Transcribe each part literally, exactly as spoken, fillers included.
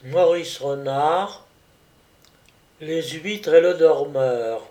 Maurice Renard, Les huîtres et le dormeur.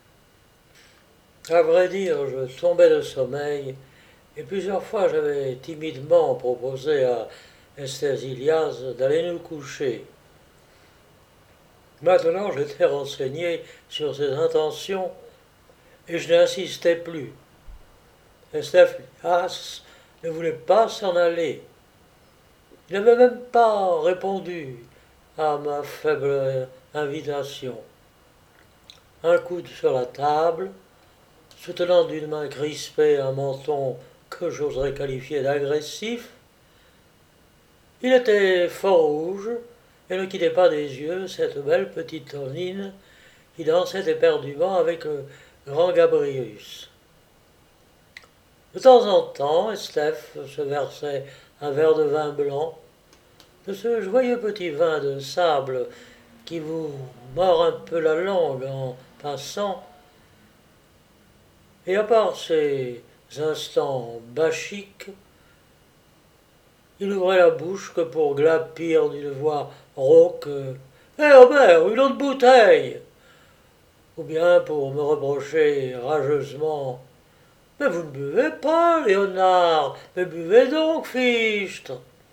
À vrai dire, je tombais de sommeil et plusieurs fois j'avais timidement proposé à Esther Ilias d'aller nous coucher. Maintenant, j'étais renseigné sur ses intentions et je n'insistais plus. Esther Ilias ne voulait pas s'en aller. Il n'avait même pas répondu à ma faible invitation. Un coude sur la table, soutenant d'une main crispée un menton que j'oserais qualifier d'agressif, il était fort rouge et ne quittait pas des yeux cette belle petite Tonine qui dansait éperdument avec le grand Gabrius. De temps en temps, Estef se versait un verre de vin blanc, de ce joyeux petit vin de sable qui vous mord un peu la langue en passant. Et à part ces instants bachiques, il ouvrait la bouche que pour glapir d'une voix rauque « Hé Robert, une autre bouteille !» ou bien pour me reprocher rageusement « Mais vous ne buvez pas, Léonard, mais buvez donc, fichtre !»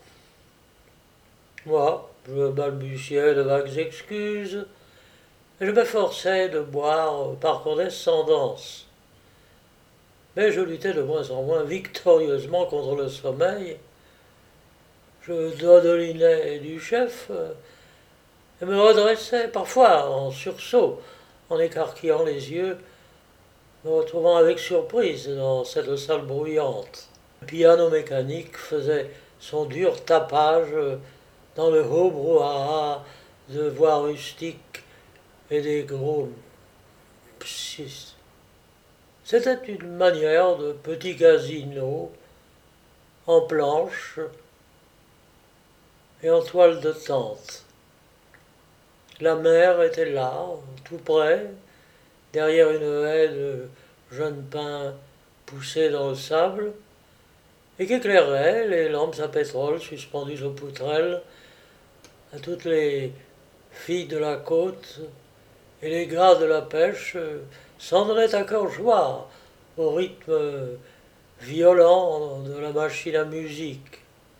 Moi, je balbutiais de vagues excuses, et je m'efforçais de boire par condescendance. Mais je luttais de moins en moins victorieusement contre le sommeil. Je dodelinais du chef et me redressais parfois en sursaut, en écarquillant les yeux, me retrouvant avec surprise dans cette salle bruyante. Le piano mécanique faisait son dur tapage dans le haut brouhaha de voix rustiques et des gros pssis. C'était une manière de petit casino en planche et en toile de tente. La mer était là, tout près, derrière une haie de jeunes pins poussés dans le sable, et qu'éclairaient les lampes à pétrole suspendues aux poutrelles à toutes les filles de la côte, et les gars de la pêche s'en donnaient à cœur joie au rythme violent de la machine à musique.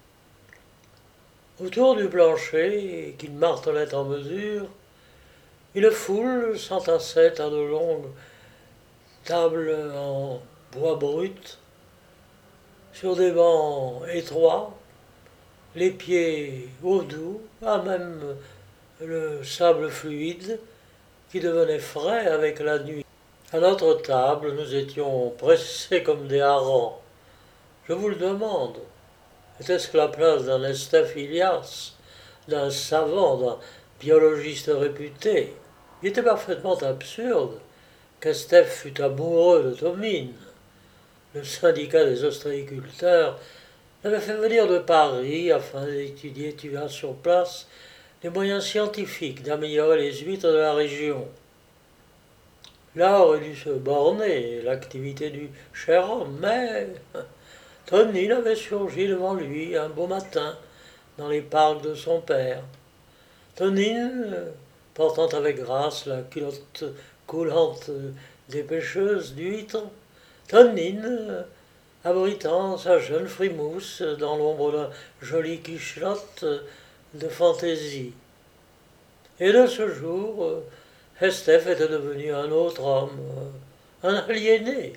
Autour du plancher, qu'il martelait en mesure, une foule s'entassait à de longues tables en bois brut, sur des bancs étroits, les pieds au doux, à même le sable fluide qui devenait frais avec la nuit. À notre table, nous étions pressés comme des harengs. Je vous le demande, était-ce la place d'un Estef Ilias, d'un savant, d'un biologiste réputé? Il était parfaitement absurde qu'Estef fût amoureux de Tomine. Le syndicat des ostréiculteurs l'avait fait venir de Paris afin d'étudier sur place les moyens scientifiques d'améliorer les huîtres de la région. Là aurait dû se borner l'activité du cher homme, mais Tonine avait surgi devant lui un beau matin dans les parcs de son père. Tonine, portant avec grâce la culotte coulante des pêcheuses d'huîtres, Tonine, abritant sa jeune frimousse dans l'ombre d'un joli quichelotte de fantaisie. Et de ce jour, Estef était devenu un autre homme, un aliéné.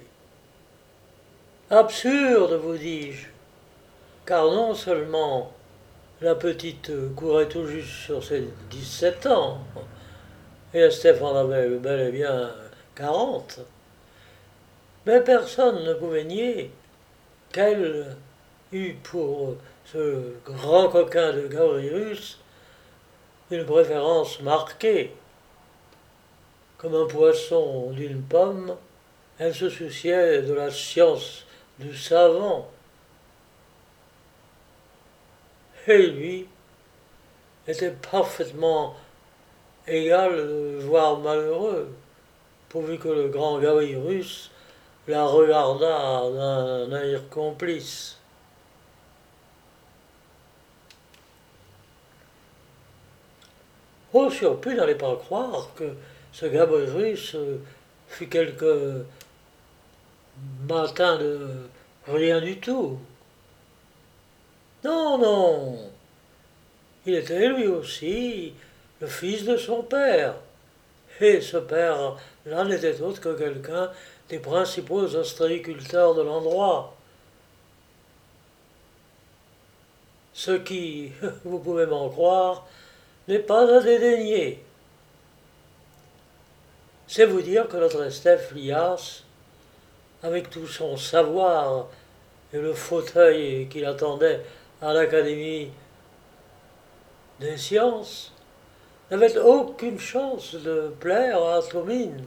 Absurde, vous dis-je, car non seulement la petite courait tout juste sur ses dix-sept ans, et Estef en avait bel et bien quarante, mais personne ne pouvait nier qu'elle eut pour ce grand coquin de Gabrius une préférence marquée. Comme un poisson d'une pomme, elle se souciait de la science du savant. Et lui était parfaitement égal, voire malheureux, pourvu que le grand Gabrius la regardât d'un œil complice. Au surplus, n'allez pas croire que ce Gabrielus fut quelque matin de rien du tout. Non, non, il était lui aussi le fils de son père. Et ce père-là n'était autre que quelqu'un des principaux ostréiculteurs de l'endroit. Ce qui, vous pouvez m'en croire, n'est pas à dédaigner. C'est vous dire que notre Estève Lias, avec tout son savoir et le fauteuil qu'il attendait à l'Académie des sciences, n'avait aucune chance de plaire à Tomine.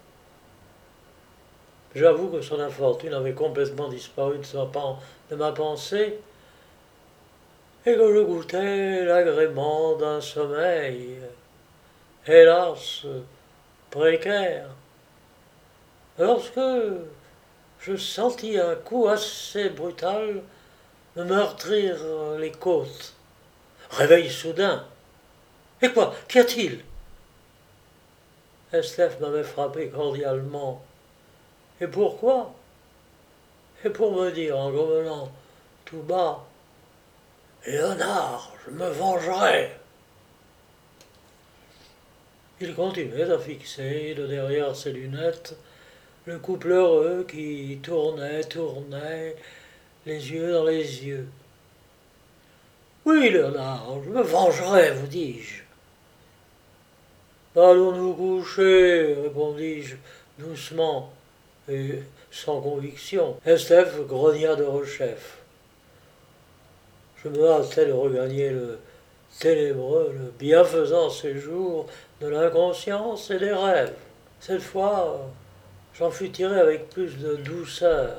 J'avoue que son infortune avait complètement disparu de, sa, de ma pensée et que je goûtais l'agrément d'un sommeil, hélas, précaire, lorsque je sentis un coup assez brutal me meurtrir les côtes. Réveil soudain. Et quoi? Qu'y a-t-il? Estève m'avait frappé cordialement. Et pourquoi? Et pour me dire en grommelant tout bas: Léonard, je me vengerai. Il continuait à fixer de derrière ses lunettes le couple heureux qui tournait, tournait, les yeux dans les yeux. Oui, Léonard, je me vengerai, vous dis-je. Allons nous coucher, répondis-je doucement et sans conviction. Estève grogna de rechef. Je me hâtais de regagner le ténébreux, le bienfaisant séjour de l'inconscience et des rêves. Cette fois, j'en fus tiré avec plus de douceur.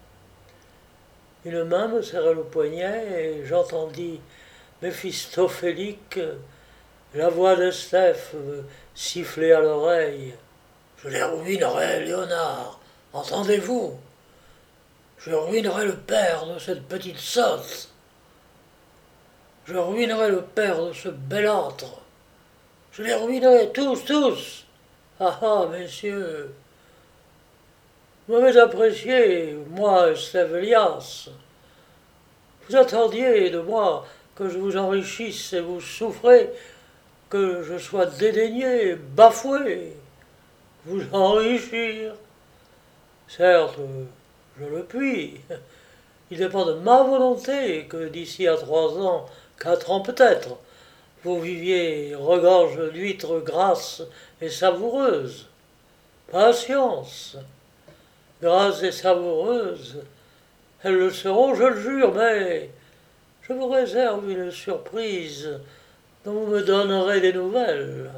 Une main me serrait le poignet et j'entendis méphistophélique la voix d'Estève me siffler à l'oreille. Je les ruinerai, Léonard, entendez-vous? Je ruinerai le père de cette petite sotte. Je ruinerai le père de ce belâtre. Je les ruinerai tous, tous. Ah ah, messieurs, vous m'avez apprécié, moi, Estève Lias. Vous attendiez de moi que je vous enrichisse et vous souffrez que je sois dédaigné, bafoué. Vous enrichir? Certes, je le puis. Il dépend de ma volonté que d'ici à trois ans, quatre ans peut-être, vous viviez regorge d'huîtres grasses et savoureuses. Patience. Grasses et savoureuses, elles le seront, je le jure, mais je vous réserve une surprise dont vous me donnerez des nouvelles.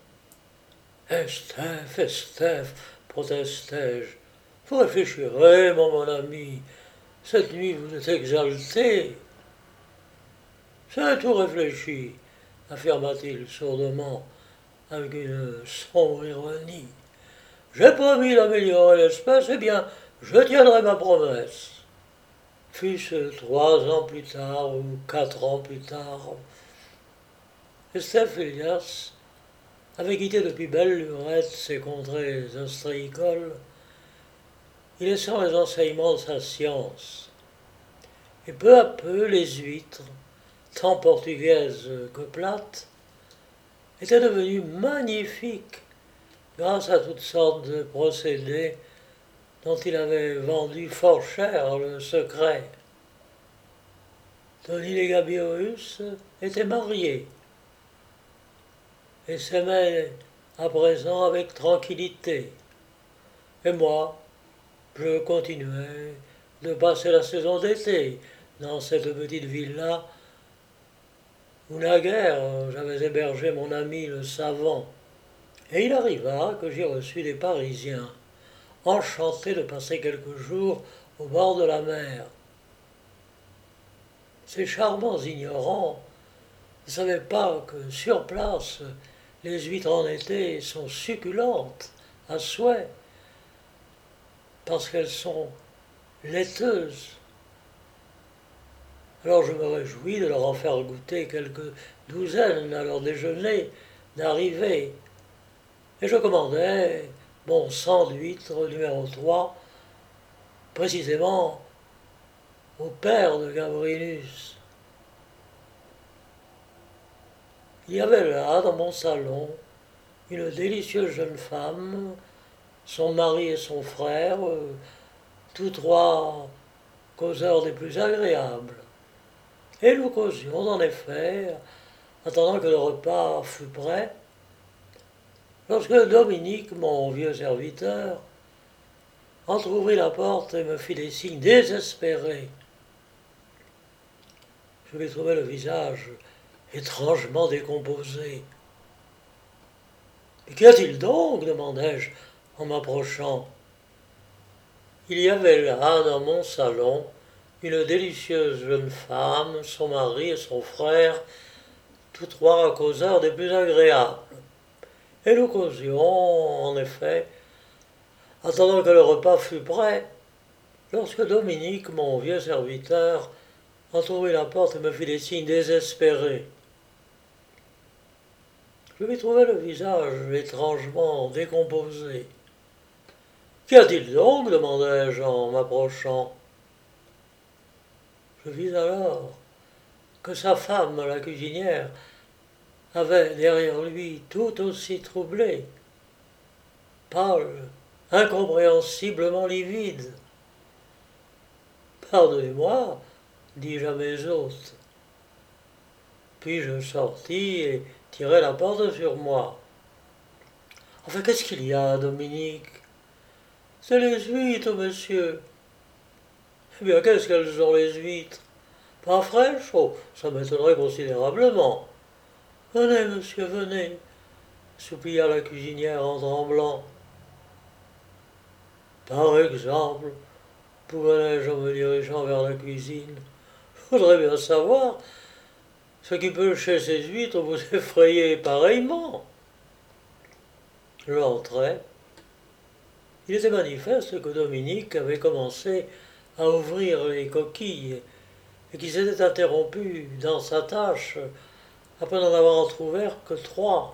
Estève, Estève, protestai-je, vous réfléchirez, mon, mon ami. Cette nuit, vous êtes exalté. C'est tout réfléchi, affirma-t-il sourdement, avec une sombre ironie. J'ai promis d'améliorer l'espèce, eh bien, je tiendrai ma promesse. Fût-ce trois ans plus tard ou quatre ans plus tard. Estève Lias avait quitté depuis belle lurette ces contrées ostréicoles, y laissant les enseignements de sa science. Et peu à peu, les huîtres, tant portugaises que plates, étaient devenues magnifiques grâce à toutes sortes de procédés dont il avait vendu fort cher le secret. Tony et Gabrielus étaient mariés et s'aimaient à présent avec tranquillité. Et moi, je continuais de passer la saison d'été dans cette petite ville-là où naguère j'avais hébergé mon ami le savant. Et il arriva que j'y reçus des Parisiens, enchantés de passer quelques jours au bord de la mer. Ces charmants ignorants ne savaient pas que sur place, les huîtres en été sont succulentes à souhait, parce qu'elles sont laiteuses. Alors je me réjouis de leur en faire goûter quelques douzaines à leur déjeuner d'arriver. Et je commandais mon sang d'huître numéro trois, précisément au père de Gambrinus. Il y avait là, dans mon salon, une délicieuse jeune femme, son mari et son frère, euh, tous trois causeurs des plus agréables. Et nous causions, en effet, attendant que le repas fût prêt, lorsque Dominique, mon vieux serviteur, entr'ouvrit la porte et me fit des signes désespérés. Je lui trouvai le visage étrangement décomposé. « Mais qu'y a-t-il donc » demandai-je en m'approchant. Il y avait là, dans mon salon, une délicieuse jeune femme, son mari et son frère, tous trois causeurs des plus agréables. Et nous causions, en effet, attendant que le repas fût prêt, lorsque Dominique, mon vieux serviteur, entrouvrit la porte et me fit des signes désespérés. Je lui trouvai le visage étrangement décomposé. « Qu'y a-t-il donc » demandai-je en m'approchant. Je vis alors que sa femme, la cuisinière, avait derrière lui tout aussi troublé, pâle, incompréhensiblement livide. « Pardonnez-moi, dis-je à mes hôtes. Puis je sortis et tirai la porte sur moi. « Enfin, qu'est-ce qu'il y a, Dominique ?»« C'est les huîtres, monsieur. »« Eh bien, qu'est-ce qu'elles sont, les huîtres ? Pas fraîches ? Oh, ça m'étonnerait considérablement. »« Venez, monsieur, venez, » souplia la cuisinière en tremblant. « Par exemple, pouvais-je en me dirigeant vers la cuisine, je voudrais bien savoir ce qui peut, chez ces huîtres, vous effrayer pareillement. » J'entrai. Il était manifeste que Dominique avait commencé à ouvrir les coquilles et qu'il s'était interrompu dans sa tâche après n'en avoir entrouvert que trois.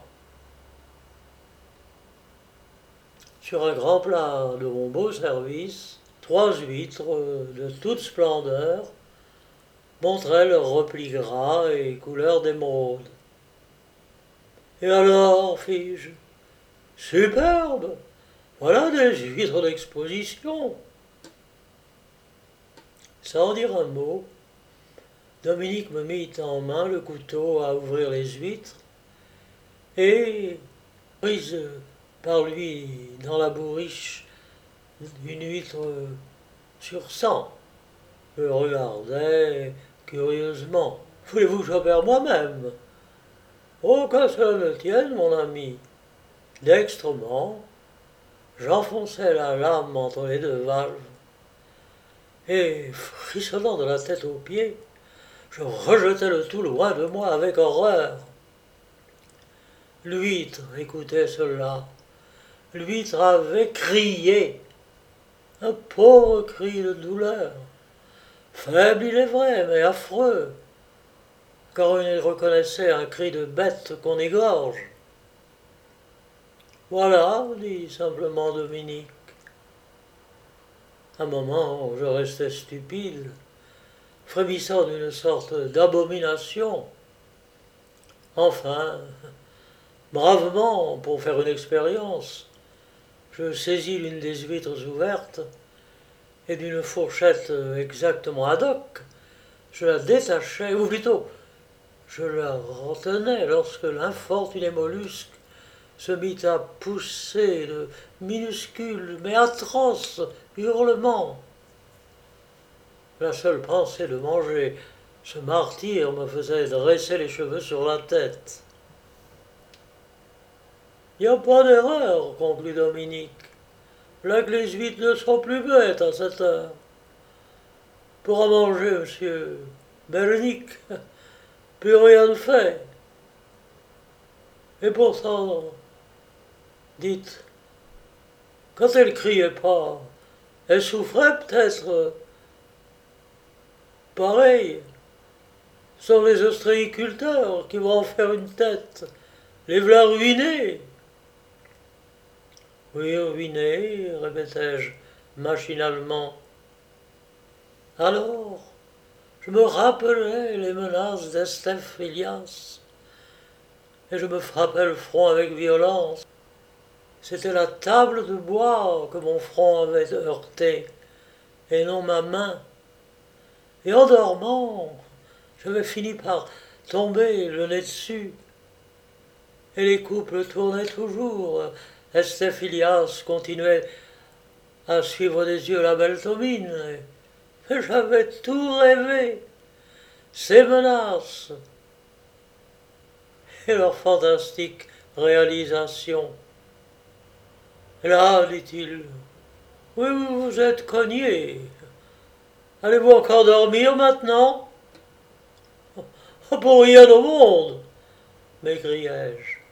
Sur un grand plat de mon beau service, trois huîtres de toute splendeur montraient leur repli gras et couleur d'émeraude. « Et alors, fis-je, superbe! Voilà des huîtres d'exposition !» Sans dire un mot, Dominique me mit en main le couteau à ouvrir les huîtres et, prise par lui dans la bourriche une huître sur cent, je regardais curieusement. « Voulez-vous que j'opère moi-même ?»« Oh, que cela ne tienne, mon ami !» Dextrement, j'enfonçai la lame entre les deux valves et, frissonnant de la tête aux pieds, je rejetai le tout loin de moi avec horreur. L'huître écoutait cela. L'huître avait crié, un pauvre cri de douleur, faible il est vrai, mais affreux, car on y reconnaissait un cri de bête qu'on égorge. « Voilà, » dit simplement Dominique. Un moment, je restais stupide, frémissant d'une sorte d'abomination. Enfin, bravement, pour faire une expérience, je saisis l'une des huîtres ouvertes et d'une fourchette exactement ad hoc, je la détachai, ou plutôt, je la retenais lorsque l'infortuné mollusque se mit à pousser de minuscules mais atroces hurlements. La seule pensée de manger ce martyr me faisait dresser les cheveux sur la tête. « Il n'y a pas d'erreur, » conclut Dominique. « Là que les huîtres ne sont plus bêtes à cette heure. Pour en manger, monsieur Bernic, plus rien de fait. Et pourtant, dites, quand elle criait pas, elle souffrait peut-être. Pareil, ce sont les ostréiculteurs qui vont en faire une tête Les voilà ruinés. Oui, ruinés, répétai-je machinalement. Alors, je me rappelai les menaces d'Estèphe Elias, et je me frappai le front avec violence. C'était la table de bois que mon front avait heurtée, et non ma main. Et en dormant, j'avais fini par tomber le nez dessus. Et les couples tournaient toujours. Estèphe Elias continuait à suivre des yeux la belle Tomine. Et j'avais tout rêvé. Ces menaces et leur fantastique réalisation. Là, dit-il, oui, vous vous êtes cogné. Allez-vous encore dormir maintenant? Pour rien au monde, m'écriai-je.